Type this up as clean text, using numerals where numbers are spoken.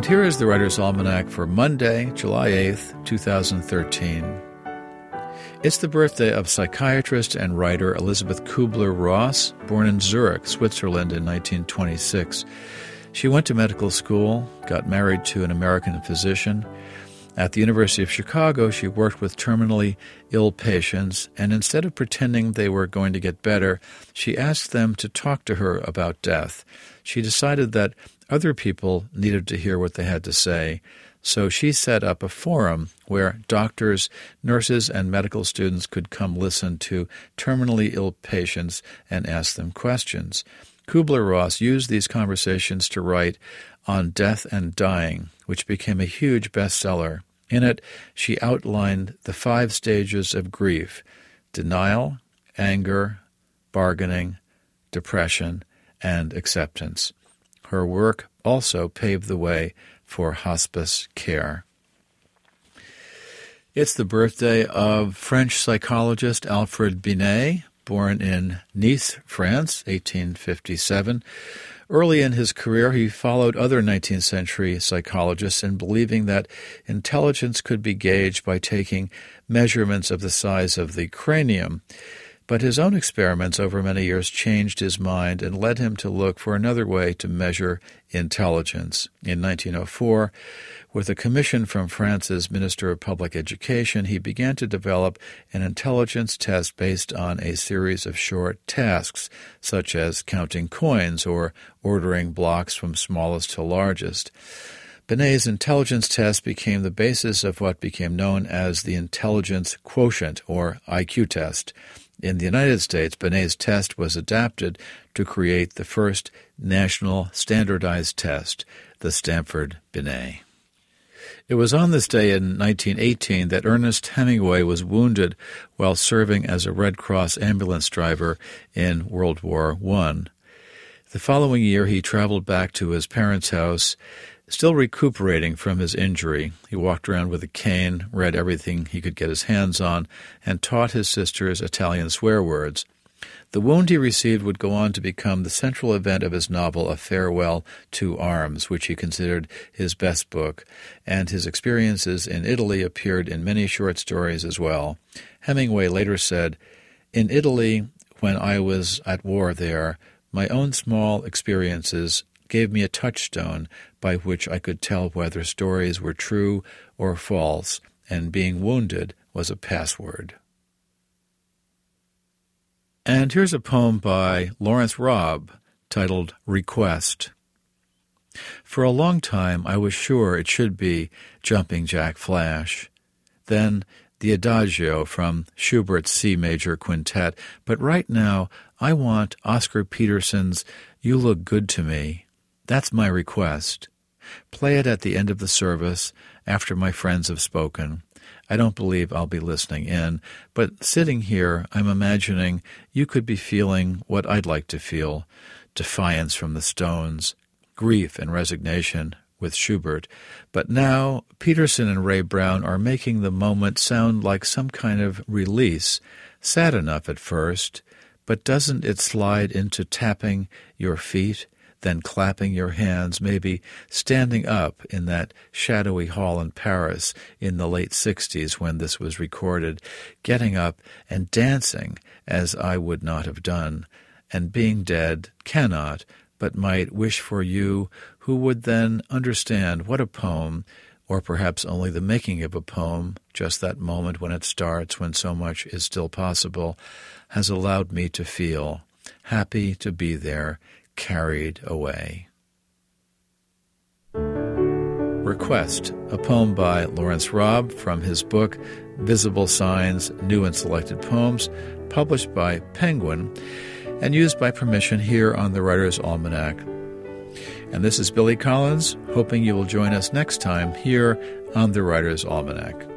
And here is the Writer's Almanac for Monday, July 8th, 2013. It's the birthday of psychiatrist and writer Elisabeth Kübler-Ross, born in Zurich, Switzerland in 1926. She went to medical school, got married to an American physician. At the University of Chicago, she worked with terminally ill patients, and instead of pretending they were going to get better, she asked them to talk to her about death. She decided that other people needed to hear what they had to say, so she set up a forum where doctors, nurses, and medical students could come listen to terminally ill patients and ask them questions. Kübler-Ross used these conversations to write On Death and Dying, which became a huge bestseller. In it, she outlined the 5 stages of grief: denial, anger, bargaining, depression, and acceptance. Her work also paved the way for hospice care. It's the birthday of French psychologist Alfred Binet, born in Nice, France, 1857. Early in his career, he followed other 19th century psychologists in believing that intelligence could be gauged by taking measurements of the size of the cranium. But his own experiments over many years changed his mind and led him to look for another way to measure intelligence. In 1904, with a commission from France's Minister of Public Education, he began to develop an intelligence test based on a series of short tasks, such as counting coins or ordering blocks from smallest to largest. Binet's intelligence test became the basis of what became known as the intelligence quotient, or IQ test. In the United States, Binet's test was adapted to create the first national standardized test, the Stanford-Binet. It was on this day in 1918 that Ernest Hemingway was wounded while serving as a Red Cross ambulance driver in World War I. The following year, he traveled back to his parents' house, still recuperating from his injury. He walked around with a cane, read everything he could get his hands on, and taught his sisters Italian swear words. The wound he received would go on to become the central event of his novel A Farewell to Arms, which he considered his best book, and his experiences in Italy appeared in many short stories as well. Hemingway later said, "In Italy, when I was at war there, my own small experiences gave me a touchstone by which I could tell whether stories were true or false, and being wounded was a password." And here's a poem by Lawrence Robb titled Request. For a long time I was sure it should be Jumping Jack Flash, then the Adagio from Schubert's C Major Quintet, but right now I want Oscar Peterson's You Look Good to Me. That's my request. Play it at the end of the service after my friends have spoken. I don't believe I'll be listening in, but sitting here, I'm imagining you could be feeling what I'd like to feel: defiance from the Stones, grief and resignation with Schubert. But now Peterson and Ray Brown are making the moment sound like some kind of release, sad enough at first, but doesn't it slide into tapping your feet, then clapping your hands, maybe standing up in that shadowy hall in Paris in the late 60s when this was recorded, getting up and dancing as I would not have done, and being dead cannot, but might wish for you, who would then understand what a poem, or perhaps only the making of a poem, just that moment when it starts, when so much is still possible, has allowed me to feel, happy to be there, carried away. Request, a poem by Lawrence Robb from his book Visible Signs, New and Selected Poems, published by Penguin and used by permission here on the Writer's Almanac. And this is Billy Collins, hoping you will join us next time here on the Writer's Almanac.